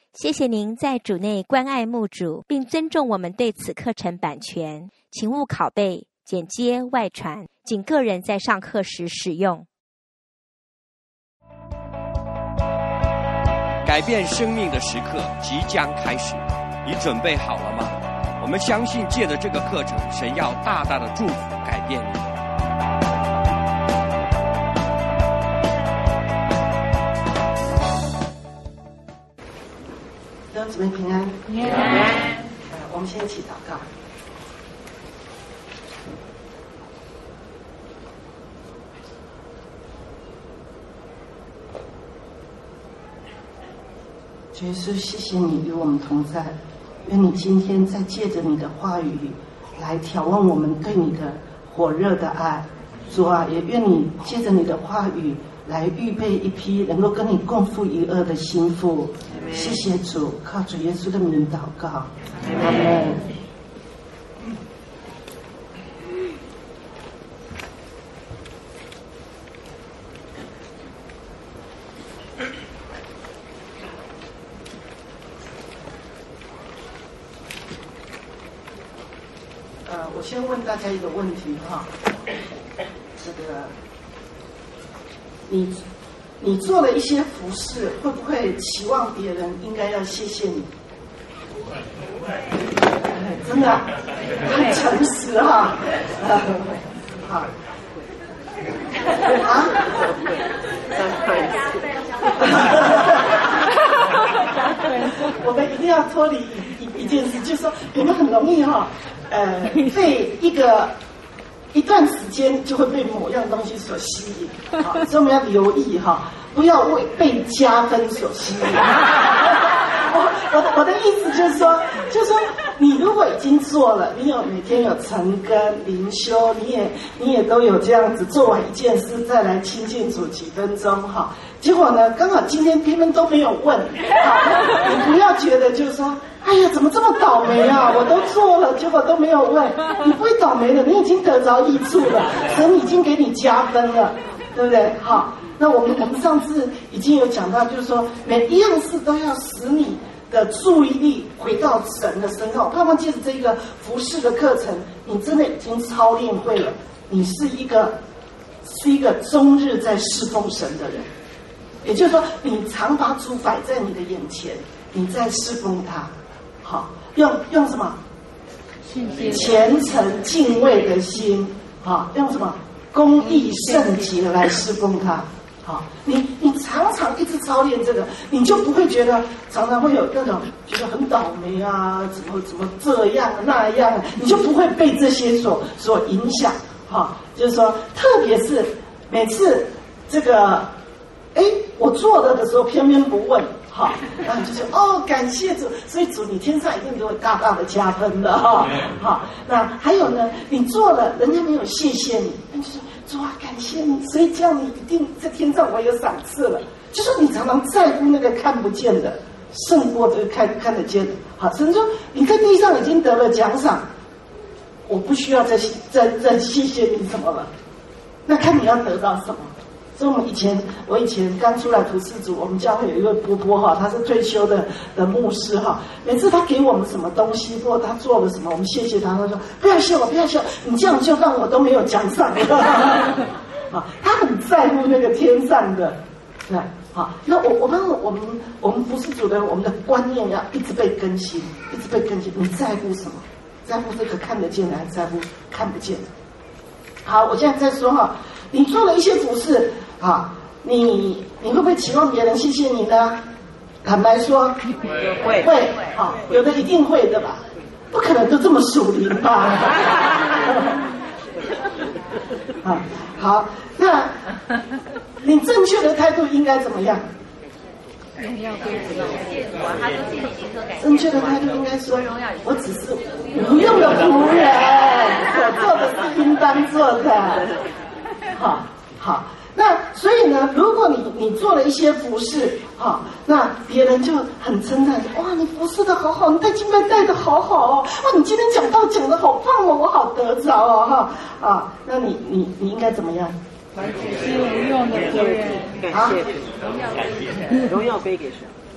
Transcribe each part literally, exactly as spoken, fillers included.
谢谢您在主内关爱牧主，并尊重我们对此课程版权，请勿拷贝、剪接、外传，仅个人在上课时使用。 改变生命的时刻即将开始，你准备好了吗？我们相信借着这个课程，神要大大的祝福改变你。 弟兄姊妹平安，平安。呃，我们先一起祷告。主耶稣，谢谢你与我们同在，愿你今天再借着你的话语来挑问我们对你的火热的爱。主啊，也愿你借着你的话语来预备一批能够跟你共赴一厄的心腹。谢谢主，靠主耶稣的名祷告，阿门。呃，我先问大家一个问题哈，这个你。你做了一些服事，会不会期望别人应该要谢谢你？不会，不会，真的很诚实哈。好，啊？我们一定要脱离一一件事，就是说我们很容易哈，呃，被一个。一段时间就会被某样东西所吸引，好，所以我们要留意哈，不要为被加分所吸引。我我的我的意思就是说，就是说，你如果已经做了，你有每天有晨更、灵修，你也你也都有这样子做完一件事，再来亲近主几分钟哈。结果呢，刚好今天他们都没有问，好，你不要觉得就是说。哎呀，怎么这么倒霉啊！我都做了，结果都没有问。你不会倒霉的，你已经得着益处了，神已经给你加分了，对不对？好，那我们我们上次已经有讲到，就是说每一样事都要使你的注意力回到神的身上。我盼望借着这个服事的课程，你真的已经操练会了，你是一个是一个终日在侍奉神的人。也就是说，你常把主摆在你的眼前，你在侍奉他。好，用用什么？虔诚敬畏的心，好，用什么？公义圣洁来侍奉他。好，你你常常一直操练这个，你就不会觉得常常会有那种觉得很倒霉啊，怎么怎么这样那样，你就不会被这些所所影响。好，就是说，特别是每次这个，哎，我做了的时候偏偏不问。好，然后就是哦，感谢主，所以主你天上一定给我大大的加分的哈。好，那还有呢，你做了，人家没有谢谢你，那就是主啊，感谢你，所以这样你一定在天上我有赏赐了。就说你常常在乎那个看不见的，胜过这个看看得见的。好，甚至说你在地上已经得了奖赏，我不需要再再再谢谢你什么了，那看你要得到什么。所以我们以前，我以前刚出来服侍主，我们教会有一位波波哈，他是退休的的牧师哈。每次他给我们什么东西，或者他做了什么，我们谢谢他，他说不要谢我，不要谢我，你这样就让我都没有奖赏了。啊，他很在乎那个天上的，对，好，那我我们我们我们服侍主的，我们的观念要一直被更新，一直被更新。你在乎什么？在乎这个看得见的，还是在乎看不见的？好，我现在在说哈，你做了一些服事。好，你你会不会期望别人谢谢你呢？坦白说，会会，好，有的一定会的吧，不可能都这么属灵吧？啊，好，那你正确的态度应该怎么样？正确的态度应该说，我只是无用的仆人，所做的是应当做的。好，好。那所以呢，如果你你做了一些服事，好，那别人就很称赞，哇，你服事的好好，你带敬拜带的好好哦，哇，你今天讲道讲的好棒哦，我好得着哦，哈啊，那你你你应该怎么样？ 完全是无用的仆人， 啊， 荣耀归给神，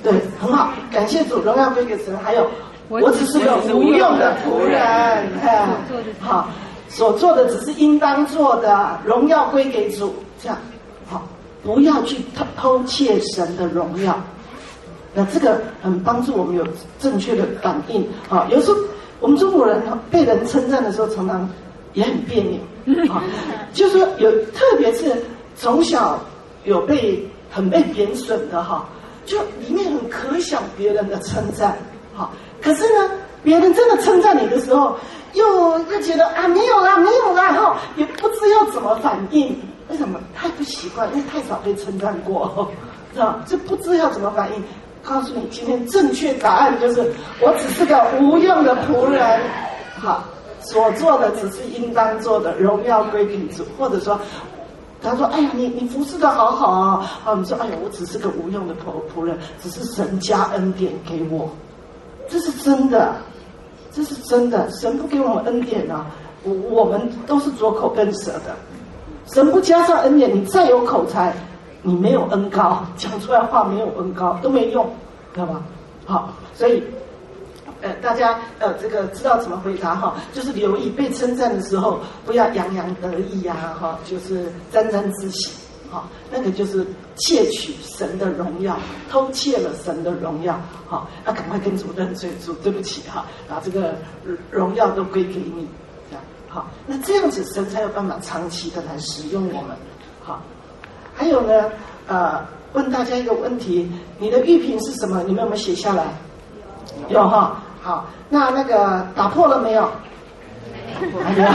对，很好，感谢主，荣耀归给神。还有，我只是个无用的仆人，哎，好，所做的只是应当做的，荣耀归给主，这样，好，不要去偷偷窃神的荣耀。那这个很帮助我们有正确的反应啊。有时候我们中国人被人称赞的时候，常常也很别扭啊。就是说有，特别是从小有被很被贬损的哈，就里面很可想别人的称赞哈。可是呢，别人真的称赞你的时候，又又觉得啊没有啦没有啦哈，也不知要怎么反应。为什么？太不习惯，因为太少被称赞过，是吧？就不知要怎么反应。告诉你，今天正确答案就是，我只是个无用的仆人，好，所做的只是应当做的，荣耀归给主。或者说，他说：“哎呀，你你服侍的好好啊！”啊，我们说：“哎呀，我只是个无用的仆仆人，只是神加恩典给我。”这是真的，这是真的。神不给我们恩典啊，我我们都是拙口笨舌的。神不加上恩典，你再有口才。你没有恩高，讲出来话没有恩高都没用，知道吧？好，所以，呃，大家呃这个知道怎么回答哈，就是留意被称赞的时候，不要洋洋得意啊，哈，就是沾沾自喜，哈，那个就是窃取神的荣耀，偷窃了神的荣耀，哈，那赶快跟主认罪，主对不起哈，把这个荣耀都归给你，这样好，那这样子神才有办法长期的来使用我们，好。还有呢，呃，问大家一个问题：你的玉瓶是什么？你们有没有写下来？有哈。好，那那个打破了没有？没有。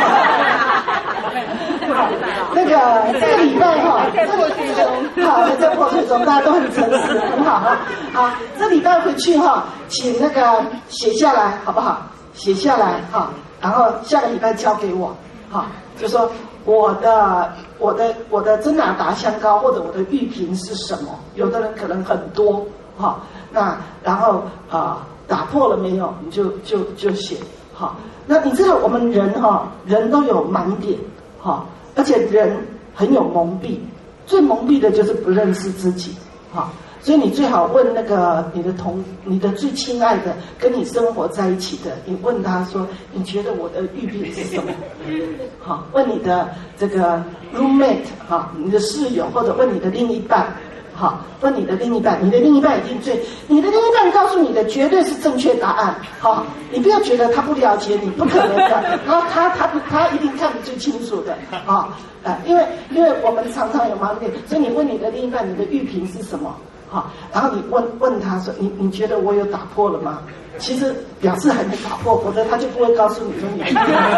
那个这个礼拜哈，在破碎中，好，在破碎中，大家都很诚实，很好哈。好，这礼拜回去哈，请那个写下来，好不好？写下来哈，然后下个礼拜交给我，哈，就说。我的我的我的真拿达香膏或者我的玉瓶是什么？有的人可能很多哈，那然后啊、呃、打破了没有？你就就就写哈。那你知道我们人哈，人都有盲点哈，而且人很有蒙蔽，最蒙蔽的就是不认识自己哈。所以你最好问那个你的同你的最亲爱的跟你生活在一起的，你问他说，你觉得我的玉瓶是什么？好，问你的这个 roommate 哈，你的室友，或者问你的另一半，好，问你的另一半，你的另一半一定最，你的另一半告诉你的绝对是正确答案，好，你不要觉得他不了解你，不可能的，他他他他一定看得最清楚的，啊，呃，因为因为我们常常有盲点，所以你问你的另一半，你的玉瓶是什么？好，然后你问问他说，你你觉得我有打破了吗？其实表示还没打破，否则他就不会告诉你说你。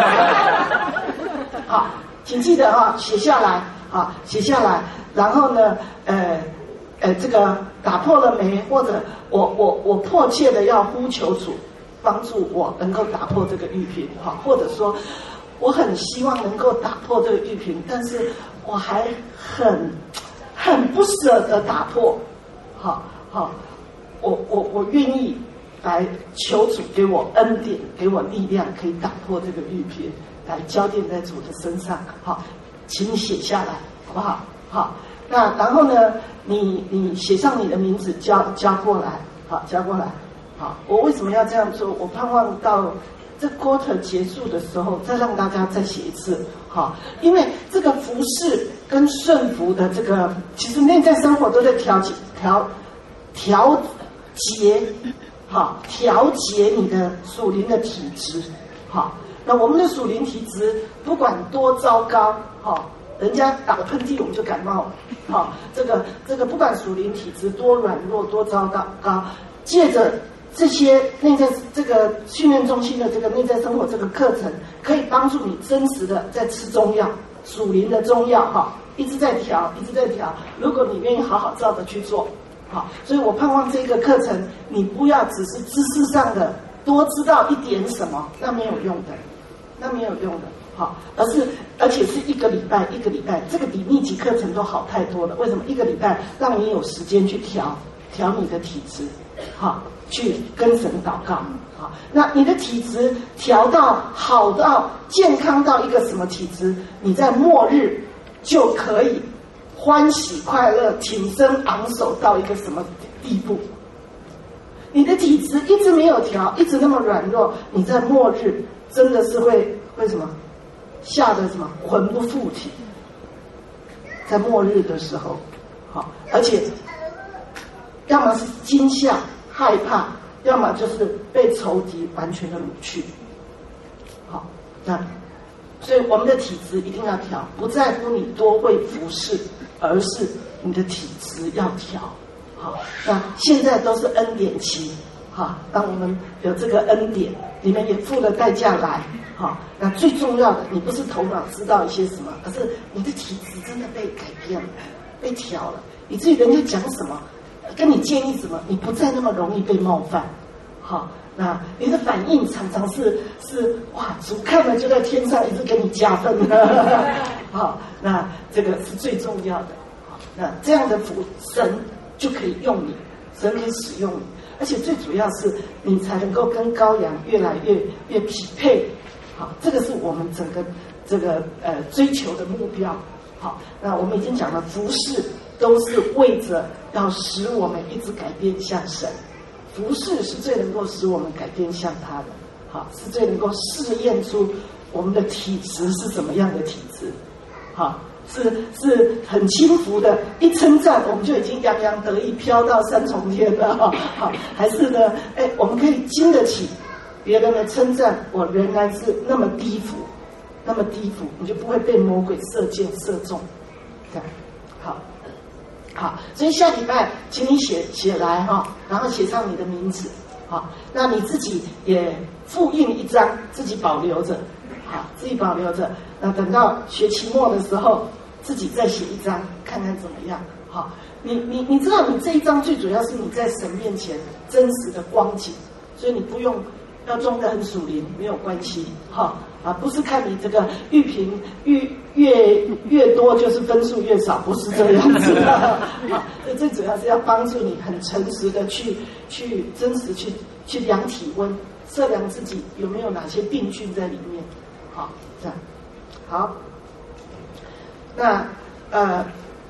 好，请记得啊，写下来啊，写下来。然后呢，呃呃，这个打破了没？或者我我我迫切的要呼求主帮助我能够打破这个玉瓶，哈，或者说我很希望能够打破这个玉瓶，但是我还很很不舍得打破。好好，我我我愿意来求主给我恩典，给我力量，可以打破这个玉瓶，来交奠在主的身上。好，请你写下来，好不好？好，那然后呢，你你写上你的名字，交交过来，好，交过来。好，我为什么要这样做？我盼望到这 quarter 结束的时候，再让大家再写一次。好，因为这个服事跟顺服的这个，其实内在生活都在调节、调调节，好，调节你的属灵的体质。好，那我们的属灵体质不管多糟糕，好，人家打个喷嚏我们就感冒了。好，这个这个不管属灵体质多软弱、多糟糕，借着这些内在这个训练中心的这个内在生活这个课程，可以帮助你真实的在吃中药，属灵的中药哈，一直在调，一直在调。如果你愿意好好照着去做，好，所以我盼望这个课程，你不要只是知识上的多知道一点什么，那没有用的，那没有用的，好，而是而且是一个礼拜一个礼拜，这个比密集课程都好太多了。为什么？一个礼拜让你有时间去调调你的体质，好。去跟神祷告，好，那你的体质调到好到健康到一个什么体质，你在末日就可以欢喜快乐、挺身昂首到一个什么地步？ 质一直没有调，一直那么软弱，你在末日真的是会会什么？吓得什么魂不附体？在末日的时候，好，而且要么是惊吓害怕，要么就是被仇敌完全的掳去。好，那所以我们的体质一定要调，不在乎你多会服侍，而是你的体质要调。好，那现在都是恩典期，好，当我们有这个恩典，你们也付了代价来，好，那最重要的，你不是头脑知道一些什么，而是你的体质真的被改变了，被调了，以至于人家讲什么，跟你建议什么，你不再那么容易被冒犯。好，那你的反应常常是是哇，主看了就在天上一直给你加分了。好，那这个是最重要的。好，那这样的福神就可以用你，神可以使用你，而且最主要是你才能够跟羔羊越来越越匹配。好，这个是我们整个这个呃追求的目标。好，那我们已经讲了，服事都是为着要使我们一直改变向神。服事是最能够使我们改变向他的，好，是最能够试验出我们的体质是什么样的体质，好，是是很轻浮的，一称赞我们就已经洋洋得意，飘到三重天了，好，还是呢，哎，我们可以经得起别人的称赞，我仍然是那么低浮，那么低浮，你就不会被魔鬼射箭射中，这样，好。好，所以下礼拜请你写写来哈，然后写上你的名字，好，那你自己也复印一张，自己保留着，好，自己保留着。那等到学期末的时候，自己再写一张，看看怎么样。好，你你你知道，你这一张最主要是你在神面前真实的光景，所以你不用要装得很属灵，没有关系，哈啊，不是看你这个玉屏越越越多就是分数越少，不是这样子的啊。最主要是要帮助你很诚实的去去真实去去量体温，测量自己有没有哪些病菌在里面。好，这样好。那呃，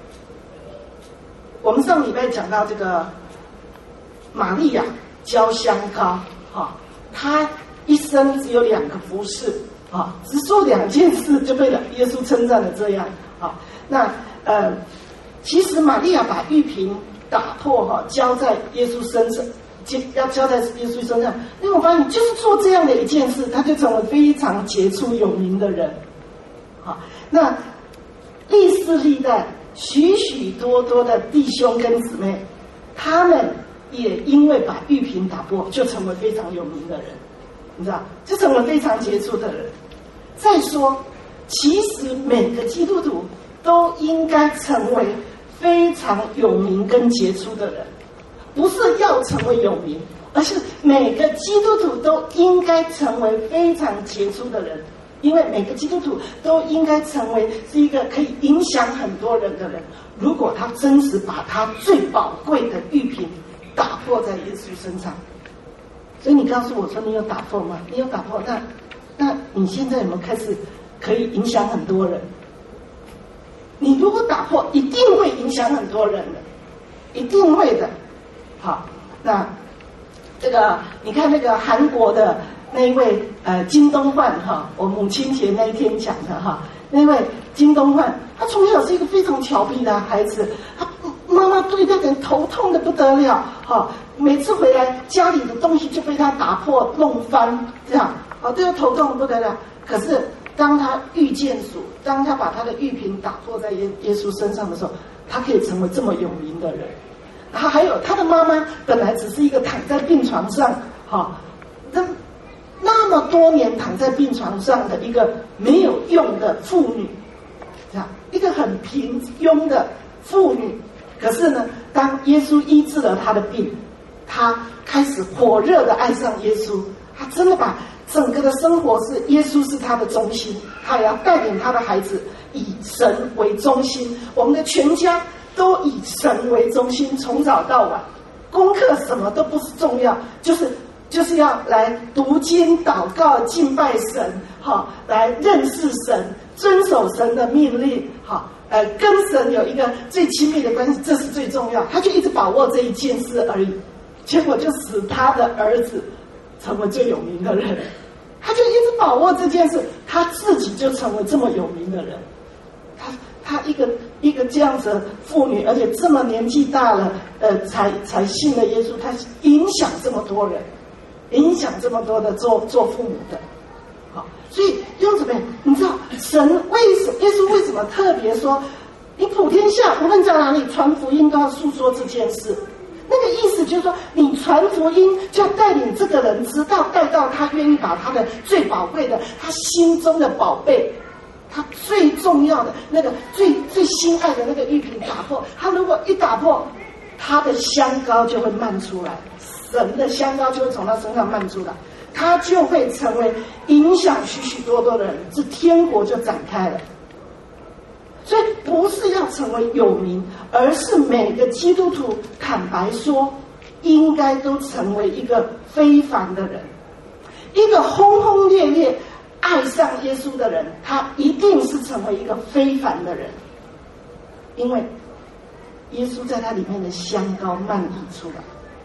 我们上礼拜讲到这个玛利亚焦香膏，哈，她一生只有两个服事。啊，只做两件事就被耶稣称赞了这样啊。那呃，其实玛利亚把玉瓶打破哈、啊，交在耶稣身上，要交在耶稣身上。因为我发现，就是做这样的一件事，他就成为非常杰出有名的人。好，那历世历代许许多多的弟兄跟姊妹，他们也因为把玉瓶打破，就成为非常有名的人。你知道，就成为非常杰出的人。再说，其实每个基督徒都应该成为非常有名跟杰出的人，不是要成为有名，而是每个基督徒都应该成为非常杰出的人，因为每个基督徒都应该成为是一个可以影响很多人的人。如果他真实把他最宝贵的玉瓶打破在耶稣身上，所以你告诉我说你有打破吗？你有打破，那那你现在有没有开始可以影响很多人？你如果打破，一定会影响很多人的，一定会的。好，那这个你看那个韩国的那一位呃金东焕哈，我母亲节那一天讲的哈，那位金东焕，他从小是一个非常调皮的孩子，他妈妈对那个人头痛的不得了哈，每次回来家里的东西就被他打破弄翻，这样。哦，对他头痛不得了。可是当他遇见主，当他把他的玉瓶打破在耶耶稣身上的时候，他可以成为这么有名的人。然后还有他的妈妈本来只是一个躺在病床上，哈，那那么多年躺在病床上的一个没有用的妇女，这样一个很平庸的妇女。可是呢，当耶稣医治了她的病，她开始火热的爱上耶稣，她真的把整个的生活是耶稣是他的中心，他也要带领他的孩子以神为中心。我们的全家都以神为中心，从早到晚，功课什么都不是重要，就是就是要来读经、祷告、敬拜神，好，来认识神，遵守神的命令，好，呃，跟神有一个最亲密的关系，这是最重要。他就一直把握这一件事而已。 结果就使他的儿子成为最有名的人。他就一直把握这件事，他自己就成为这么有名的人。他他一个一个这样子的妇女，而且这么年纪大了，呃，才才信了耶稣，他影响这么多人，影响这么多的做做父母的。好，所以弟兄姊妹，你知道神为什么耶稣为什么特别说，你普天下无论在哪里传福音都要诉说这件事？那个意思就是说，你传福音就要带领这个人知道，带到他愿意把他的最宝贵的，他心中的宝贝，他最重要的那个最最心爱的那个玉瓶打破。他如果一打破，他的香膏就会漫出来，神的香膏就会从他身上漫出来，他就会成为影响许许多多的人，这天国就展开了。所以不是要成为有名，而是每个基督徒坦白说，应该都成为一个非凡的人，一个轰轰烈烈爱上耶稣的人，他一定是成为一个非凡的人，因为耶稣在他里面的香膏漫溢出来。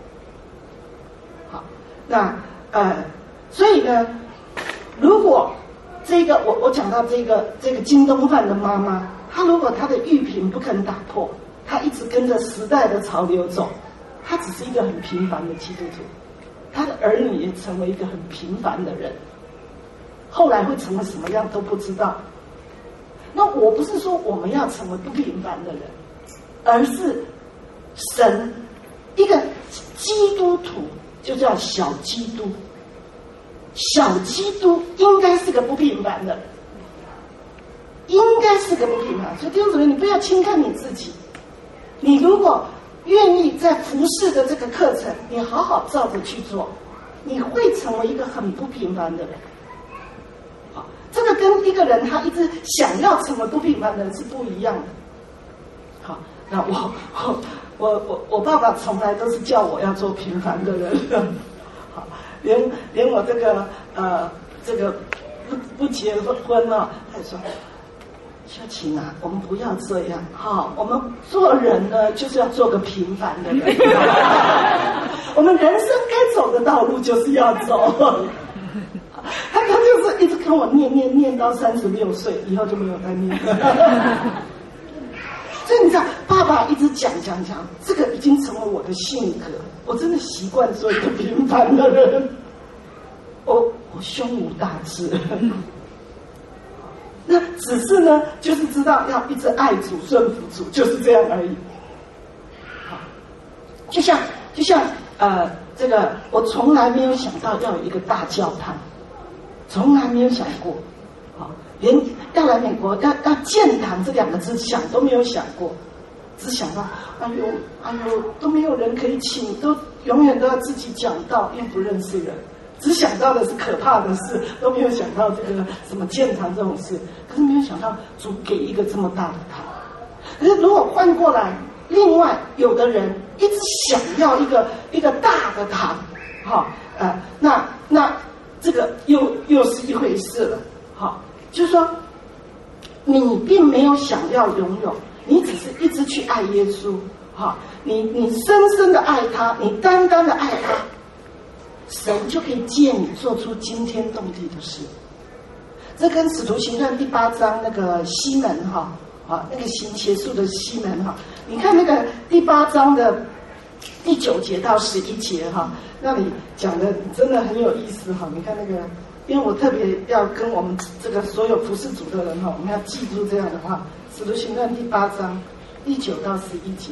好，那呃，所以呢，如果这个我我讲到这个这个金东范的妈妈。他如果他的玉瓶不肯打破，他一直跟着时代的潮流走，他只是一个很平凡的基督徒，他的儿女也成为一个很平凡的人，后来会成为什么样都不知道。那我不是说我们要成为不平凡的人，而是神一个基督徒就叫小基督，小基督应该是个不平凡的人，应该是个不平凡。所以弟兄姊妹，你不要轻看你自己，你如果愿意在服事的这个课程，你好好照着去做，你会成为一个很不平凡的人。好，这个跟一个人他一直想要成为不平凡的人是不一样的。好，那我我我我我爸爸从来都是叫我要做平凡的人。好，连连我这个呃这个不不结婚了，他说。秀琴啊，我们不要这样，好，我们做人呢，就是要做个平凡的人。我们人生该走的道路就是要走。他他就是一直跟我念念念到三十六岁，以后就没有再念了。所以你知道，爸爸一直讲讲讲，这个已经成为我的性格，我真的习惯做一个平凡的人。我我胸无大志。那只是呢，就是知道要一直爱主、顺服主，就是这样而已。好，就像就像呃，这个我从来没有想到要有一个大教堂，从来没有想过。好，连要来美国要要建堂这两个字想都没有想过，只想到哎呦哎呦都没有人可以请，都永远都要自己讲道，又不认识人。只想到的是可怕的事，都没有想到这个什么建堂这种事。可是没有想到主给一个这么大的堂。可是如果换过来，另外有的人一直想要一个一个大的堂，好、哦，呃，那那这个又又是一回事了。好、哦，就是说你并没有想要拥有，你只是一直去爱耶稣。好、哦，你你深深的爱他，你单单的爱他。神就可以借你做出惊天动地的事。这跟使徒行传第八章那个西门哈啊，那个行邪术的西门哈，你看那个第八章的第九节到十一节哈，那里讲的真的很有意思哈。你看那个，因为我特别要跟我们这个所有服事主的人哈，我们要记住这样的话，使徒行传第八章第九到十一节。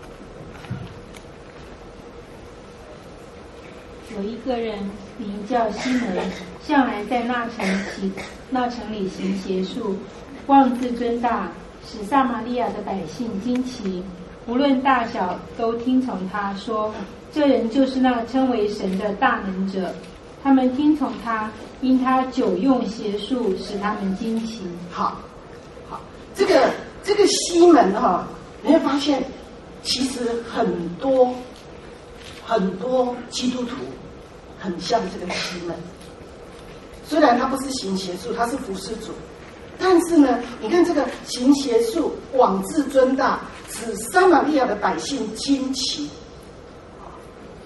有一个人名叫西门，向来在那城行那城里行邪术，妄自尊大，使撒玛利亚的百姓惊奇，无论大小都听从他，说这人就是那称为神的大能者。他们听从他，因他久用邪术，使他们惊奇。 好，好，这个这个西门哈、哦，你会发现，其实很多很多基督徒。很像这个西门，虽然他不是行邪术，他是服事主，但是呢，你看这个行邪术，妄自尊大，使撒玛利亚的百姓惊奇。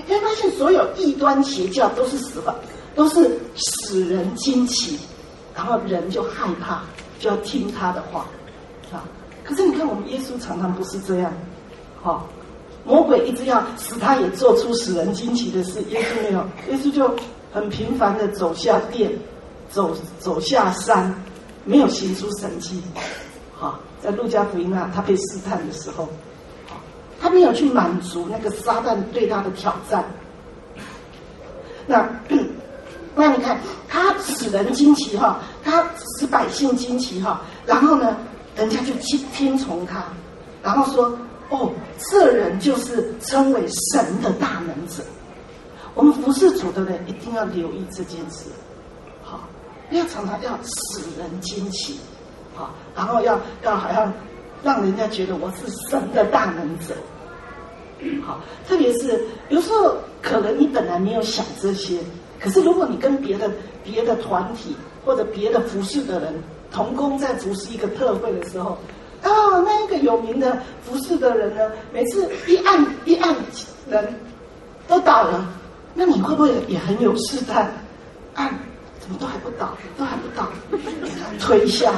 你会发现所有异端邪教都是死法，都是使人惊奇，然后人就害怕，就要听他的话啊。可是你看我们耶稣常常不是这样，好、哦，魔鬼一直要使他也做出使人惊奇的事，耶稣没有，耶稣就很平凡的走下殿，走走下山，没有行出神迹。好、哦，在路加福音啊，他被试探的时候，哦、他没有去满足那个撒旦对他的挑战。那那你看他使人惊奇哈，他使百姓惊奇哈，然后呢，人家就听听从他，然后说哦，这人就是称为神的大能者。我们服侍主的人一定要留意这件事，好，不要常常要使人惊奇，好，然后要要好像让人家觉得我是神的大能者，好，特别是有时候可能你本来没有想这些，可是如果你跟别的别的团体或者别的服侍的人同工在服侍一个特会的时候，哦，那一个有名的服侍的人呢，每次一按一按人都倒了，那你会不会也很有试探？按怎么都还不倒，都还不倒，给他推下。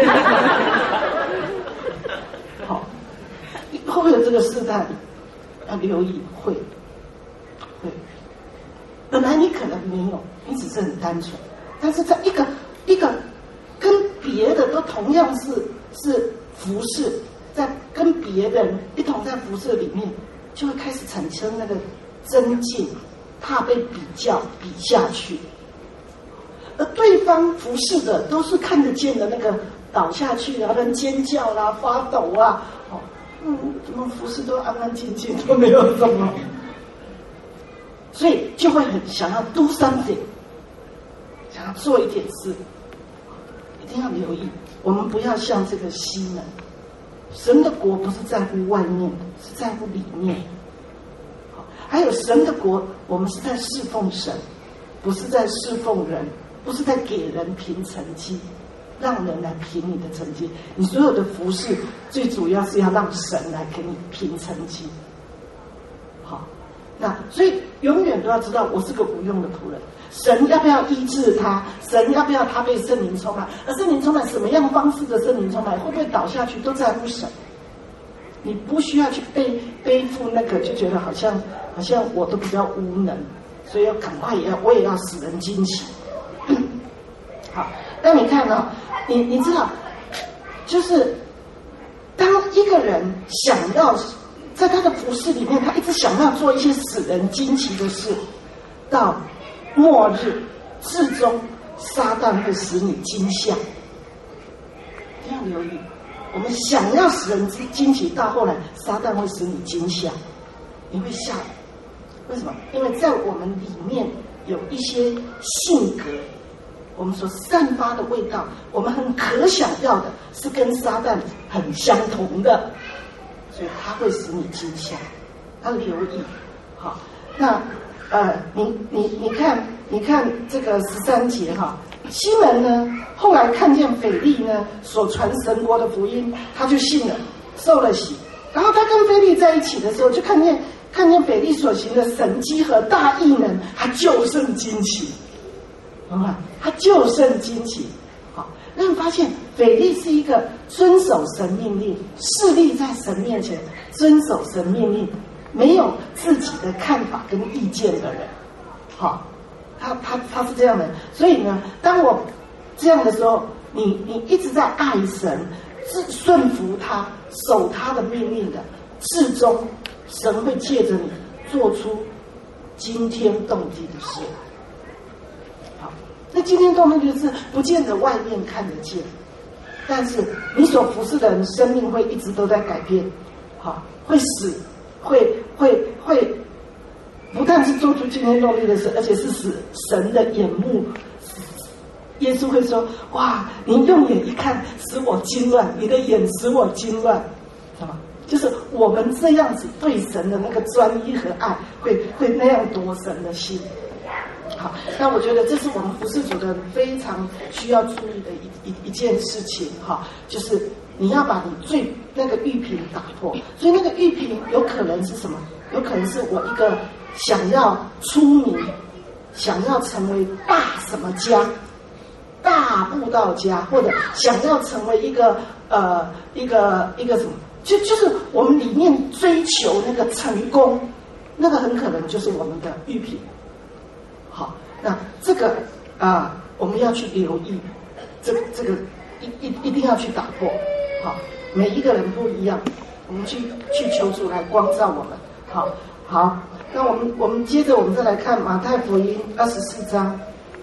好，会不会有这个试探？要留意，会，会。本来你可能没有，你只是很单纯，但是在一个一个跟别的都同样是是服侍，在跟别人一同在服侍里面，就会开始产生那个增进，怕被比较比下去。而对方服侍的都是看得见的那个倒下去啊，人尖叫啦、啊、发抖啊，哦，嗯，怎么服侍都安安静静，都没有什么，所以就会很想要 do something， 想要做一点事，一定要留意，我们不要像这个西门，神的国不是在乎外面的，是在乎里面。还有神的国，我们是在侍奉神，不是在侍奉人，不是在给人评成绩，让人来评你的成绩。你所有的服事，最主要是要让神来给你评成绩。好，那所以永远都要知道，我是个无用的仆人。神要不要医治他？神要不要他被圣灵充满？而圣灵充满什么样方式的圣灵充满，会不会倒下去，都在乎神。你不需要去背背负那个，就觉得好像好像我都比较无能，所以要赶快也要我也要使人惊奇。好，那你看哦，你你知道，就是当一个人想要在他的服事里面，他一直想要做一些使人惊奇的事，到末日至终，撒旦会使你惊吓，一定要留意。我们想要使人惊奇，到后来撒旦会使你惊吓，你会吓。为什么？因为在我们里面有一些性格，我们所散发的味道，我们很可想要的是跟撒旦很相同的，所以它会使你惊吓，要留意。好，那呃，你你你看，你看这个十三节哈。西门呢，后来看见腓利呢所传神国的福音，他就信了，受了洗。然后他跟腓利在一起的时候，就看见看见腓利所行的神迹和大异能，他就甚惊奇，懂吗？他就甚惊奇。好，让你发现腓利是一个遵守神命令、侍立在神面前、遵守神命令、没有自己的看法跟意见的人。好。他他他是这样的，所以呢，当我这样的时候，你你一直在爱神，是顺服他，守他的命令的，至终神会借着你做出惊天动地的事。好，那惊天动地的事不见得外面看得见，但是你所服侍的人生命会一直都在改变，好，会使会会会。不但是做出惊天动地的事，而且是使神的眼目，耶稣会说：“哇，你用眼一看，使我惊乱；你的眼使我惊乱。”是吧？就是我们这样子对神的那个专一和爱，会会那样夺神的心。好，那我觉得这是我们服侍主的人非常需要注意的一一一件事情哈，就是你要把你最那个玉瓶打破。所以那个玉瓶有可能是什么？ 有可能是我一个想要出名，想要成为大什么家，大布道家，或者想要成为一个呃一个一个什么，就就是我们里面追求那个成功，那个很可能就是我们的玉品。好，那这个啊、呃，我们要去留意，这个这个一一一定要去打破。好，每一个人不一样，我们去去求主来光照我们。好，好，那我们我们接着我们再来看马太福音二十四章。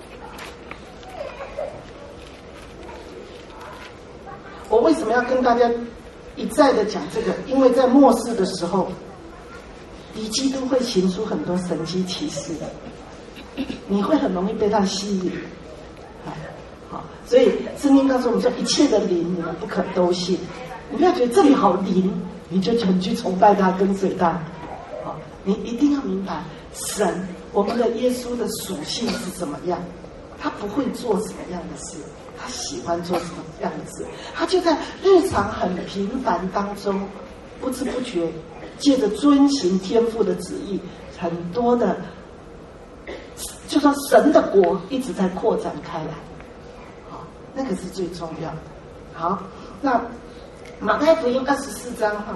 我为什么要跟大家一再的讲这个？因为在末世的时候，敌基督会行出很多神迹奇事，你会很容易被他吸引。好，所以圣经告诉我们说，一切的灵你们不可都信。你不要觉得这里好灵，你就全去崇拜他，跟随他。好，你一定要明白神，我们的耶稣的属性是怎么样，他不会做什么样的事，他喜欢做什么样的事，他就在日常很平凡当中，不知不觉借着遵行天父的旨意，很多的，就说神的国一直在扩展开来。好，那个是最重要的。好，那马太福音二十四章哈，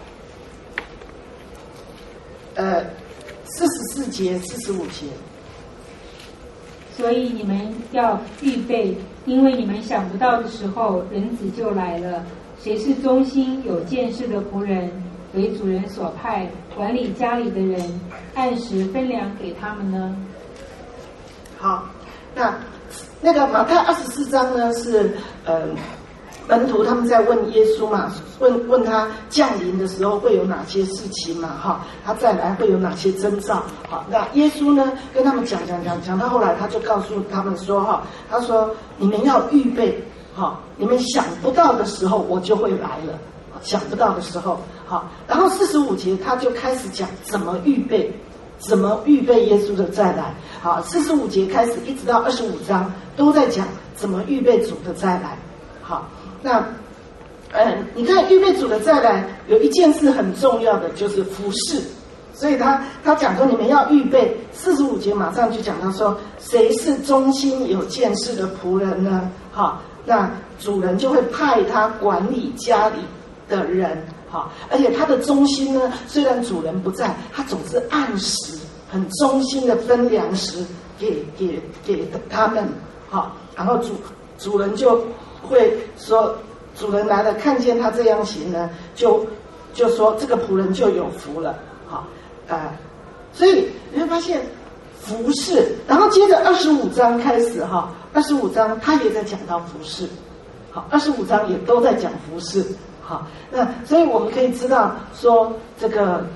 呃，四十四节、四十五节。 所以你们要预备，因为你们想不到的时候，人子就来了。谁是忠心有见识的仆人，为主人所派，管理家里的人，按时分粮给他们呢？ 好，那那个马太二十四章呢，是呃门徒他们在问耶稣嘛，问问他降临的时候会有哪些事情嘛，哈，他再来会有哪些征兆？好，那耶稣呢跟他们讲讲讲讲到后来，他就告诉他们说，哈，他说你们要预备，哈，你们想不到的时候我就会来了，想不到的时候，好，然后四十五节他就开始讲怎么预备，怎么预备耶稣的再来。好，四十五节开始一直到二十五章都在讲怎么预备主的再来。好。那，嗯，你看预备主的再来，有一件事很重要的就是服侍，所以他他讲说你们要预备。四十五节马上就讲到说，谁是忠心有见识的仆人呢？好，那主人就会派他管理家里的人，好，而且他的忠心呢，虽然主人不在，他总是按时很忠心的分粮食给给给他们，好，然后主主人就会说，主人来了，看见他这样行呢，就就说这个仆人就有福了，好，呃，所以你会发现服侍，然后接着二十五章开始哈，二十五章他也在讲到服侍，好，二十五章也都在讲服侍，好，那所以我们可以知道说，这个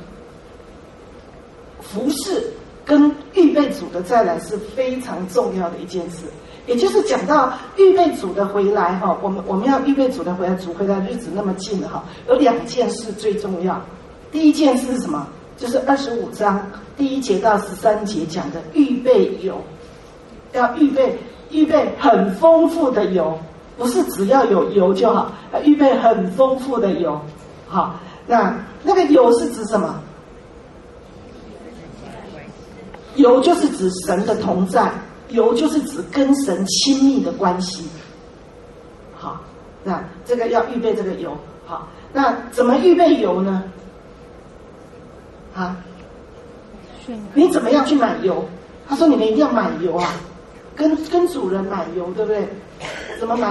服侍跟预备主的再来是非常重要的一件事。也就是讲到预备主的回来哈，我们我们要预备主的回来，主回来日子那么近了哈，有两件事最重要。第一件事是什么？就是二十五章第一节到十三节讲的预备油，要预备预备很丰富的油，不是只要有油就好，要预备很丰富的油。好，那那个油是指什么？油就是指神的同在。油就是指跟神亲密的关系，好，那这个要预备这个油，好，那怎么预备油呢？啊，你怎么样去买油？他说你们一定要买油啊，跟跟主人买油，对不对？怎么买？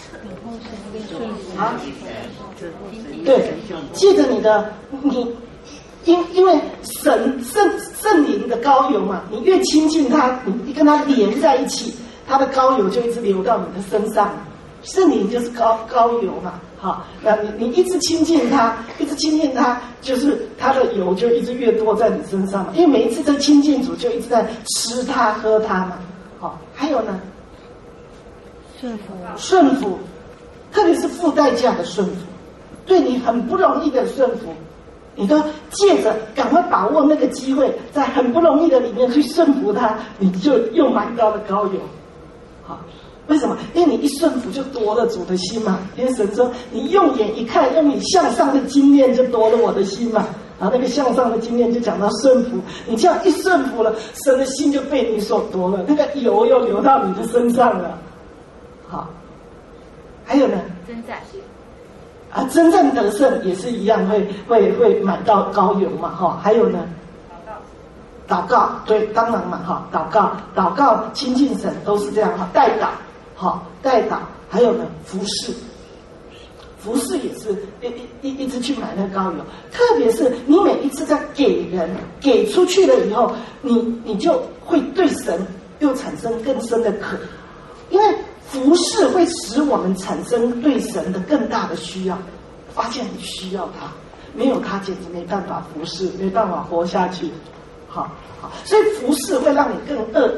啊，对，借着你的你。因因为神圣圣灵的膏油嘛，你越亲近他，你跟他连在一起，他的膏油就一直流到你的身上。圣灵就是膏膏油嘛，好，那你你一直亲近他，一直亲近他，就是他的油就一直越多在你身上嘛。因为每一次在亲近主，就一直在吃他喝他嘛。好，还有呢，顺服，顺服，特别是付代价的顺服，对你很不容易的顺服。你都借着赶快把握那个机会，在很不容易的里面去顺服他，你就又买到了膏油。好，为什么？因为你一顺服就夺了主的心嘛。因为神说，你用眼一看，用你向上的经验就夺了我的心嘛。 啊，那个向上的经验就讲到顺服，你这样一顺服了，神的心就被你所夺了，那个油又流到你的身上了。好，还有呢？ 征战啊，真正得胜也是一样，会会会买到膏油嘛，哈。还有呢？祷告，祷告，对，当然嘛，哈，祷告，祷告亲近神都是这样哈，代祷，好，代祷，还有呢，服侍。服侍也是一一一直去买那个膏油，特别是你每一次在给人给出去了以后，你你就会对神又产生更深的渴，因为服侍会使我们产生对神的更大的需要，发现你需要他，没有他简直没办法服侍，没办法活下去。好，好，所以服侍会让你更饿，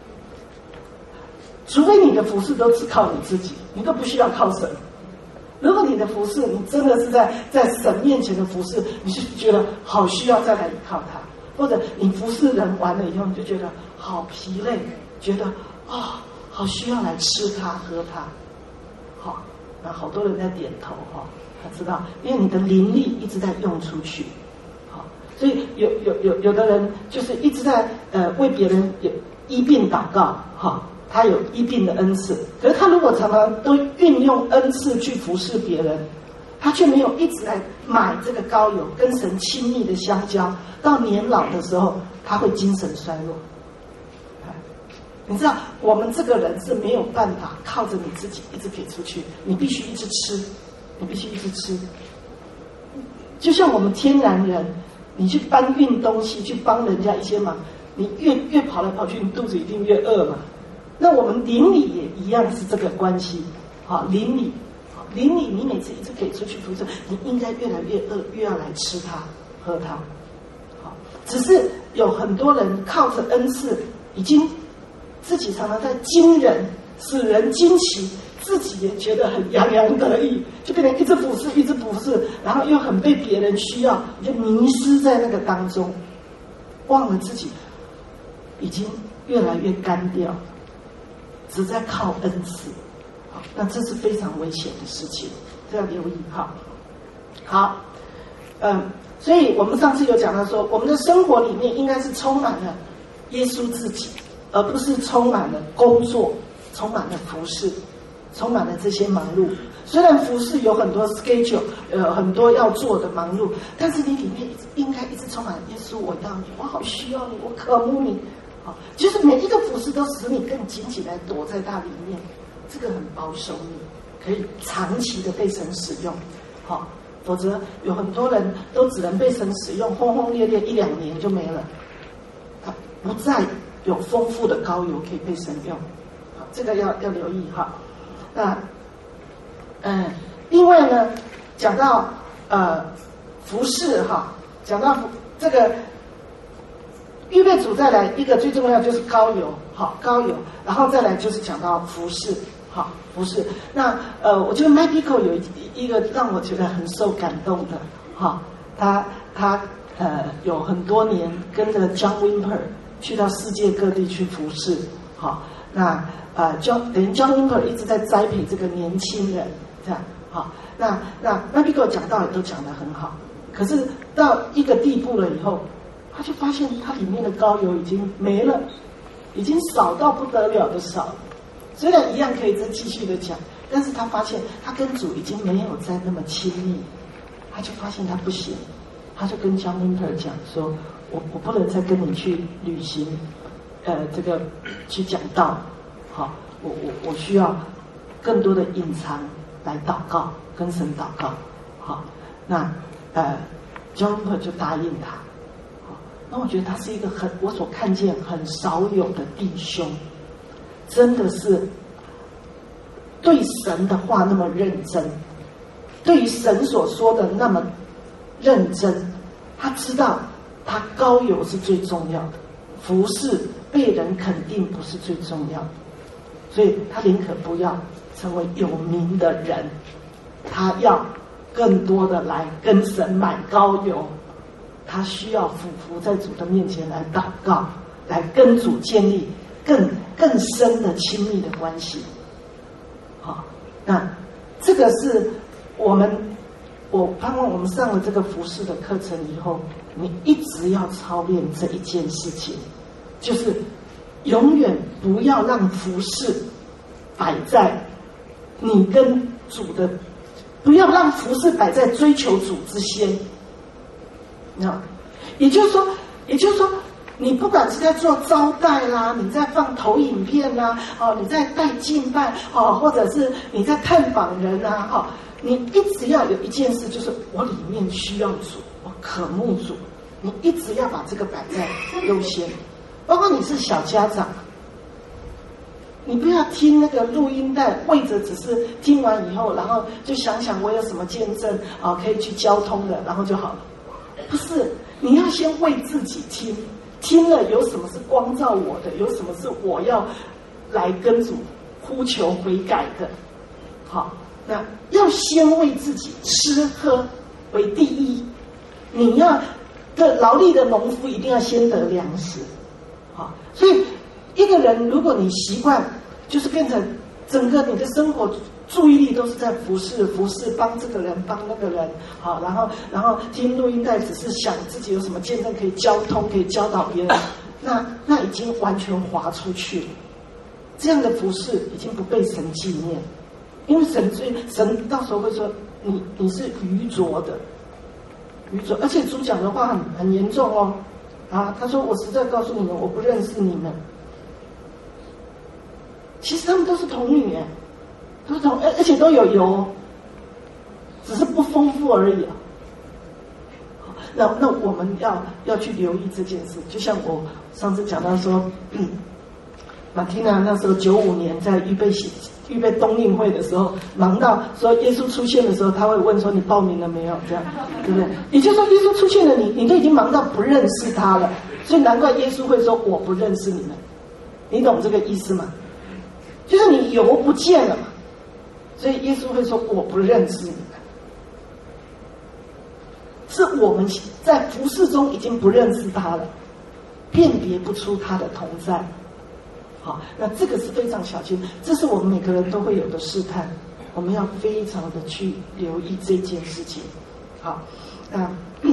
除非你的服侍都只靠你自己，你都不需要靠神。如果你的服侍，你真的是在在神面前的服侍，你是觉得好需要再来依靠他，或者你服侍人完了以后，你就觉得好疲累，觉得啊、哦，好需要来吃它喝它。好，那好多人在点头哈，他知道，因为你的灵力一直在用出去，好，所以有有有有的人就是一直在呃为别人有医病祷告，哈。他有医病的恩赐，可是他如果常常都运用恩赐去服侍别人，他却没有一直来买这个膏油，跟神亲密的相交，到年老的时候，他会精神衰弱。你知道，我们这个人是没有办法靠着你自己一直给出去，你必须一直吃，你必须一直吃。就像我们天然人，你去搬运东西，去帮人家一些忙，你越越跑来跑去，你肚子一定越饿嘛。那我们邻里也一样是这个关系，好，邻里，邻里，你每次一直给出去服侍，你应该越来越饿，越要来吃它、喝它，好。只是有很多人靠着恩赐，已经自己常常在惊人，使人惊奇，自己也觉得很洋洋得意，就变成一直服侍，一直服侍，然后又很被别人需要，你就迷失在那个当中，忘了自己已经越来越干掉。只在靠恩赐，好，那这是非常危险的事情，这要留意哈。好，嗯，所以我们上次有讲到说，我们的生活里面应该是充满了耶稣自己，而不是充满了工作，充满了服事，充满了这些忙碌。虽然服事有很多 schedule， 呃，很多要做的忙碌，但是你里面应该一直充满耶稣，我要你，我好需要你，我渴慕你。好，就是每一个服事都使你更紧紧来躲在它里面，这个很保守你，可以长期的被神使用。好，否则有很多人都只能被神使用，轰轰烈烈一两年就没了，他不再有丰富的膏油可以被神用。好，这个要要留意哈。那，嗯，另外呢，讲到呃服事哈，讲到这个。预备主再来一个最重要就是膏油，好，膏油，然后再来就是讲到服事，好，服事。那呃，我觉得 Mike Bickle 有一一个让我觉得很受感动的，哈，他他呃有很多年跟着 John Wimber 去到世界各地去服事，好，那呃 John 等于 John Wimber 一直在栽培这个年轻人，这样，好，那那 Mike Bickle 讲道也都讲得很好，可是到一个地步了以后。他就发现它里面的膏油已经没了，已经少到不得了的少了。虽然一样可以再继续的讲，但是他发现他跟主已经没有再那么亲密，他就发现他不行，他就跟 John Wimber 讲说：“我我不能再跟你去旅行，呃，这个去讲道，好，我我我需要更多的隐藏来祷告，跟神祷告，好，那呃 ，John Wimber 就答应他。”那我觉得他是一个很我所看见很少有的弟兄，真的是对神的话那么认真，对于神所说的那么认真。他知道他膏油是最重要的，服事被人肯定不是最重要的，所以他宁可不要成为有名的人，他要更多的来跟神买膏油。他需要俯伏在主的面前来祷告，来跟主建立更更深的亲密的关系。好，那这个是我们我盼望我们上了这个服事的课程以后，你一直要操练这一件事情，就是永远不要让服事摆在你跟主的，不要让服事摆在追求主之先。那也就是说，也就是说，你不管是在做招待啦，你在放投影片啦，哦，你在带敬拜哦，或者是你在探访人啊，哈、哦，你一直要有一件事，就是我里面需要主，我渴慕主，你一直要把这个摆在优先。包括你是小家长，你不要听那个录音带，为着只是听完以后，然后就想想我有什么见证啊、哦，可以去交通的，然后就好了。不是，你要先为自己听，听了有什么是光照我的，有什么是我要来跟主呼求悔改的。好，那要先为自己吃喝为第一，你要的劳力的农夫一定要先得粮食。好，所以一个人如果你习惯就是变成整个你的生活注意力都是在服侍服侍，帮这个人帮那个人，好，然后然后听录音带只是想自己有什么见证可以交通，可以教导别人，那那已经完全滑出去了。这样的服侍已经不被神纪念，因为神最神到时候会说你你是愚拙的，愚拙，而且主讲的话很很严重哦，啊，他说我实在告诉你们，我不认识你们。其实他们都是童女哎。都是同，而且都有油，只是不丰富而已啊。那那我们要要去留意这件事，就像我上次讲到说，嗯，马蒂娜那时候九五年在预备预备冬令会的时候，忙到说耶稣出现的时候，他会问说你报名了没有？这样对不对？也就是说耶稣出现了，你你都已经忙到不认识他了，所以难怪耶稣会说我不认识你们，你懂这个意思吗？就是你油不见了嘛。所以耶稣会说我不认识你们，是我们在服事中已经不认识他了，辨别不出他的同在。好，那这个是非常小心，这是我们每个人都会有的试探，我们要非常的去留意这件事情。好，那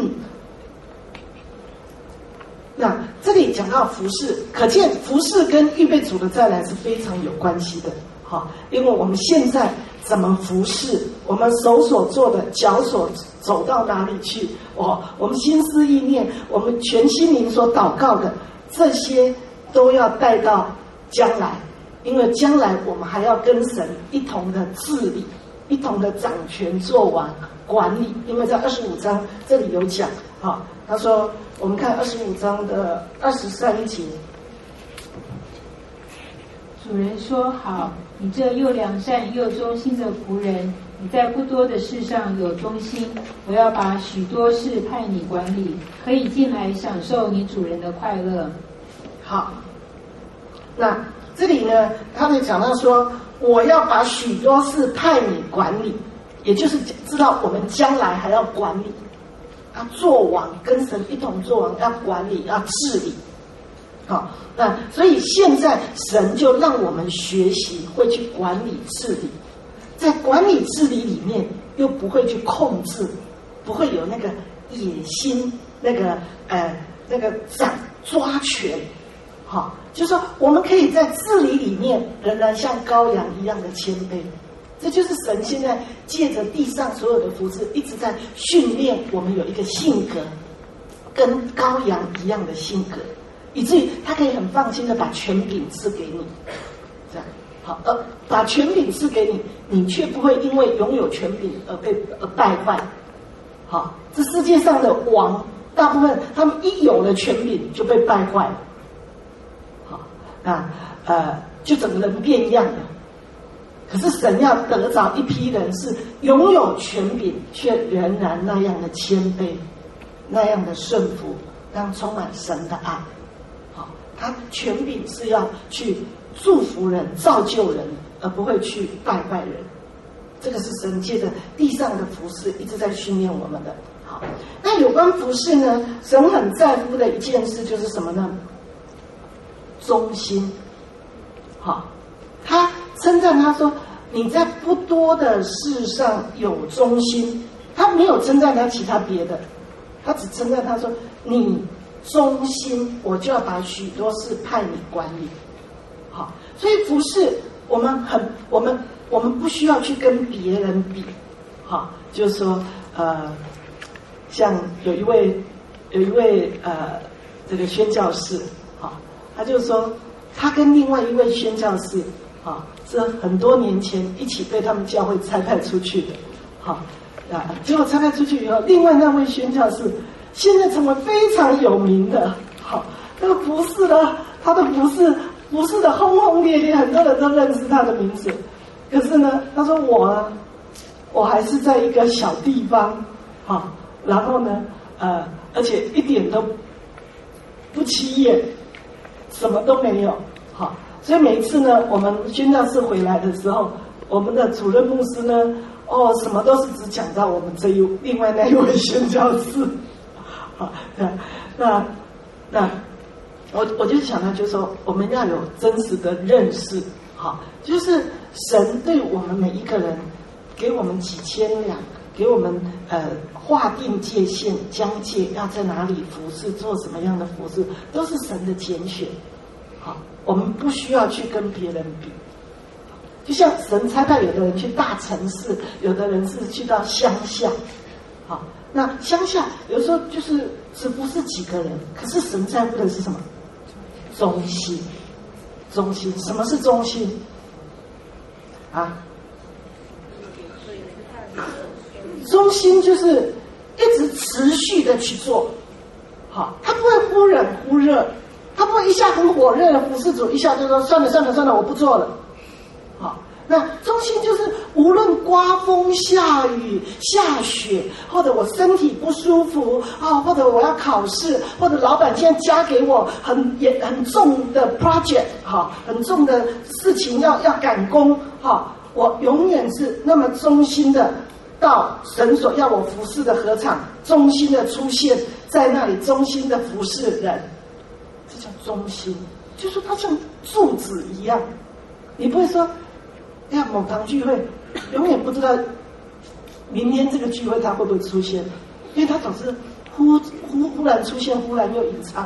那这里讲到服事，可见服事跟预备主的再来是非常有关系的。好，因为我们现在怎么服事，我们手所做的，脚所走到哪里去，哦，我们心思意念，我们全心灵所祷告的，这些都要带到将来，因为将来我们还要跟神一同的治理，一同的掌权做完管理。因为在二十五章这里有讲，好、哦，他说，我们看二十五章的二十三节。 主人说好，你这又良善又忠心的仆人，你在不多的事上有忠心，我要把许多事派你管理，可以进来享受你主人的快乐。 好，那这里呢，他会讲到说，我要把许多事派你管理，也就是知道我们将来还要管理，要做王，跟神一同做王，要管理，要治理。好，那所以现在神就让我们学习会去管理治理，在管理治理里面又不会去控制，不会有那个野心，那个呃那个掌抓权。好，就是说我们可以在治理里面仍然像羔羊一样的谦卑，这就是神现在借着地上所有的福祉，一直在训练我们有一个性格，跟羔羊一样的性格。以至于他可以很放心的把权柄赐给你，这样好，而把权柄赐给你，你却不会因为拥有权柄而被而败坏。好，这世界上的王，大部分他们一有了权柄就被败坏了。好，那呃，就整个人变样了。可是神要得着一批人，是拥有权柄却仍然那样的谦卑，那样的顺服，那样充满神的爱。他权柄是要去祝福人、造就人，而不会去败坏人。这个是神借着地上的服事一直在训练我们的。好，那有关服事呢，神很在乎的一件事就是什么呢？忠心。好，他称赞他说：“你在不多的事上有忠心， 他没有称赞他其他别的，他只称赞他说你忠心，我就要把许多事派你管理。好，所以服事我们很我们我们不需要去跟别人比。好，就是说呃，像有一位有一位呃这个宣教士，好，他就说他跟另外一位宣教士，啊，是很多年前一起被他们教会差派出去的，好啊，结果差派出去以后，另外那位宣教士现在成为非常有名的，好，那个服事呢，他的服事服事的轰轰烈烈，很多人都认识他的名字。可是呢，他说我啊，我还是在一个小地方，好，然后呢，呃，而且一点都不起眼，什么都没有，好。所以每一次呢，我们宣教士回来的时候，我们的主任牧师呢，哦，什么都是只讲到我们这一另外那一位宣教士，好，那那那我我就想到，就是说我们要有真实的认识，好，就是神对我们每一个人，给我们几千两，给我们呃划定界限、疆界，要在哪里服侍，做什么样的服侍，都是神的拣选，好。我们不需要去跟别人比，就像神差派有的人去大城市，有的人是去到乡下，好，那乡下有时候就是只不是几个人，可是神在乎的是什么？忠心，忠心。什么是忠心？啊？忠心就是一直持续的去做，好，他不会忽冷忽热。他不会一下很火热的服侍主，一下就说算了算了算了，我不做了。好，那忠心就是无论刮风下雨下雪，或者我身体不舒服啊，或者我要考试，或者老板现在加给我很也很重的 project， 哈，很重的事情要要赶工，哈，我永远是那么忠心的到神所要我服侍的禾场，忠心的出现在那里，忠心的服侍人。叫忠心，就说它像柱子一样，你不会说，哎呀，某堂聚会永远不知道明天这个聚会它会不会出现，因为它总是忽忽忽然出现，忽然又隐藏。